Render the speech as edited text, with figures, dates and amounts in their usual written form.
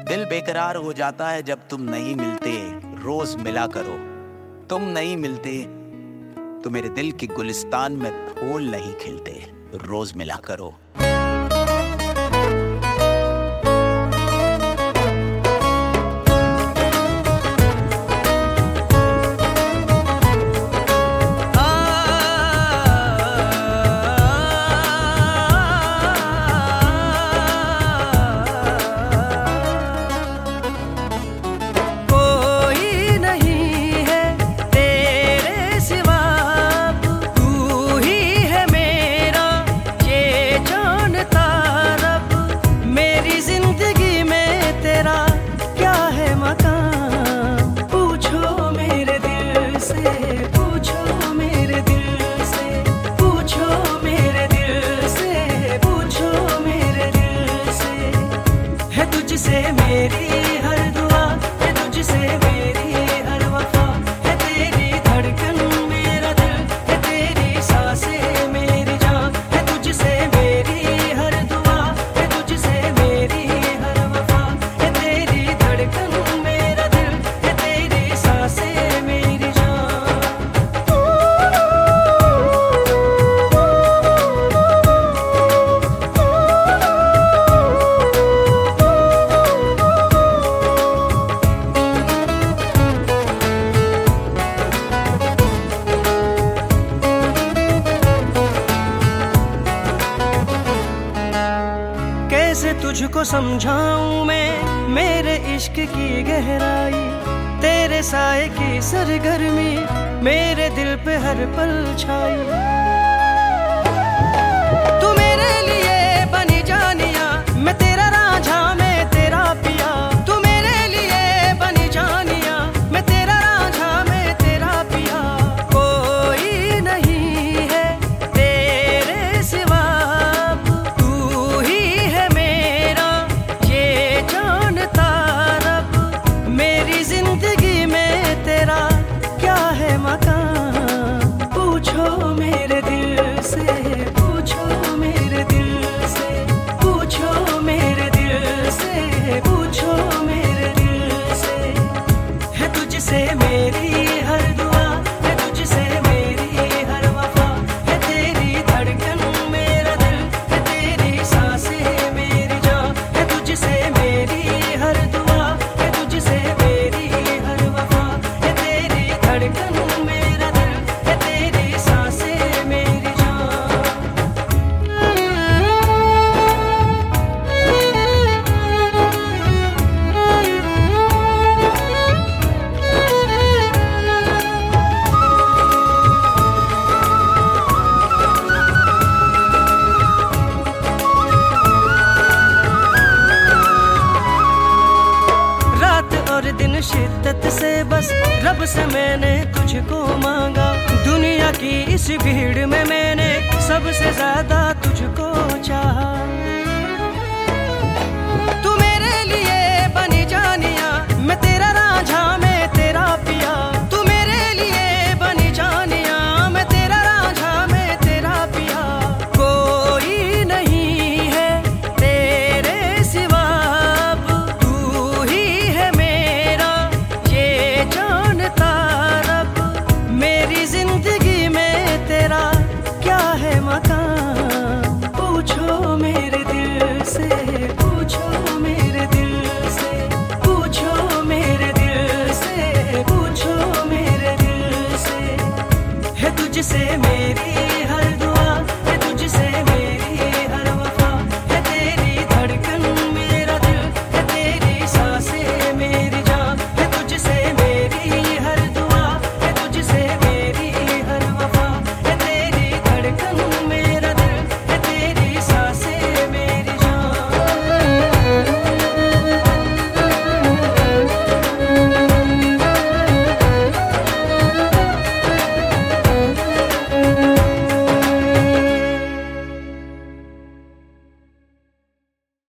दिल बेकरार हो जाता है जब तुम नहीं मिलते, रोज मिला करो। तुम नहीं मिलते तो मेरे दिल के गुलिस्तान में फूल नहीं खिलते, रोज मिला करो। तुझसे मेरी हर दुआ है, तुझसे मेरी हर वफा है, तेरी धड़कन मेरा दिल है, तेरी सांसें मेरी जान है। तुझसे मेरी हर दुआ है, तुझसे मेरी हर वफा है, तेरी धड़कन मेरा दिल है, तेरी सांसें मेरी जान। कैसे तुझको समझाऊं मैं मेरे इश्क की गहराई, तेरे साए की सरगर्मी मेरे दिल पे हर पल छाई। तू मेरे लिए बनी जानिया, मैं तेरा रांझा मैं तेरा पिया। तू मेरे लिए बनी जानिया, मैं तेरा रांझा मैं तेरा पिया। कोई नहीं है तेरे सिवा, तू ही है मेरा ये जानता रब। मेरी जिंदगी में तेरा क्या है मकान, पूछो मेरे दिल से, पूछो मेरे दिल से, पूछो मेरे दिल से, पूछो मेरे दिल से। है तुझसे मेरी हर दुआ है, तुझसे मेरी हर वफा है, तेरी धड़कन मेरा दिल है, तेरी सांसें मेरी जान है। तुझसे मेरी हर दुआ है, तुझसे मेरी हर वफा है, तेरी धड़कन मेरा दिल है, तेरी सांसें मेरी जान। रात और दिन शिद्दत से बस रब से मैंने तुझको मांगा। दुनिया की इस भीड़ में मैंने सबसे ज्यादा तुझको चाहा।